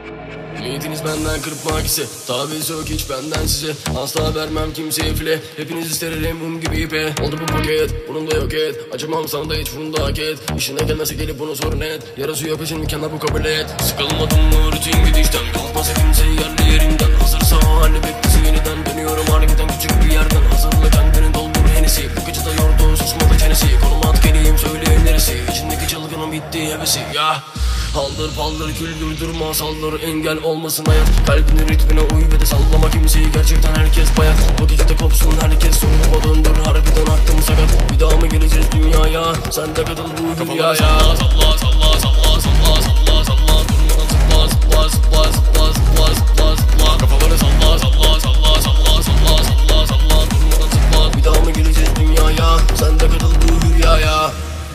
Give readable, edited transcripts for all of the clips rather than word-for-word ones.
Niyetiniz benden kırpmak ise tabi yok hiç benden size. Asla vermem kimseye file. Hepiniz isterim mum gibi ipe. Oldu bu paket bunu da yok et. Acımam sana da hiç bunu da hak et. İşine gelmese gelip bunu sorun et. Yarası yok peşin mükemmel bu kabul et. Sıkılmadım mı rutin gidişten. Kalkmasa kimse yerli yerinden. Hazırsa o hali beklesin yeniden. Dönüyorum harbiden küçük bir yerden. Hazırla kendini doldur henisi. Bu gece de yordu susmadı çenesi. Konum at geleyim söyleyeyim neresi. İçindeki çılgının bitti hevesi ya. Haldır paldır güldür durma saldır. Engel olmasın hayat. Kalbinin ritmine uy ve de sallama kimseyi. Gerçekten herkes bayat. Bu gecede kopsun herkes. Soğuma döndür harbiden aklım sakat. Bir daha mı geleceğiz dünyaya? Sen de katıl bu dünyaya. Salla salla salla salla salla salla salla. Durmadan zıpla zıpla zıpla zıpla zıpla zıpla zıpla. Kafaları salla salla salla salla salla salla salla. Durmadan zıpla. Bir daha mı geleceğiz dünyaya? Sen de katıl bu dünyaya.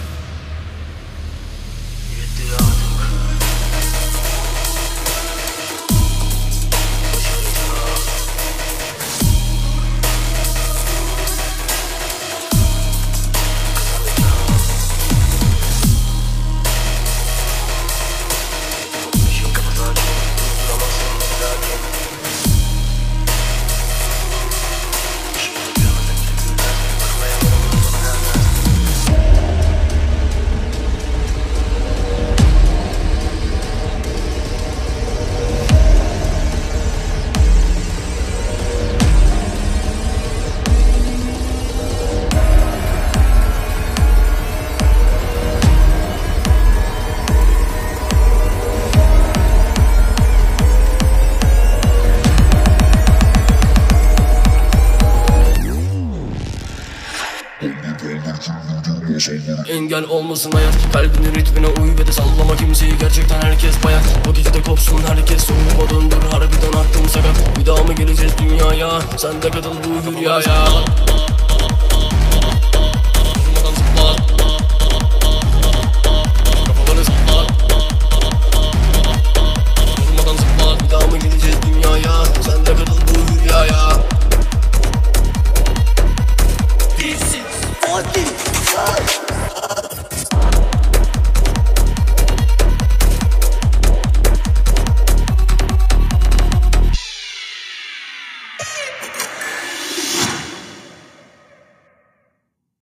Engel olmasın hayat. Kalbinin ritmine uy ve de sallama kimseyi. Gerçekten herkes bayat. Bu gecede kopsun herkes. Soğuma döndür harbiden aklım sakat. Bir daha mı geleceğiz dünyaya? Sen de katıl bu dünyaya.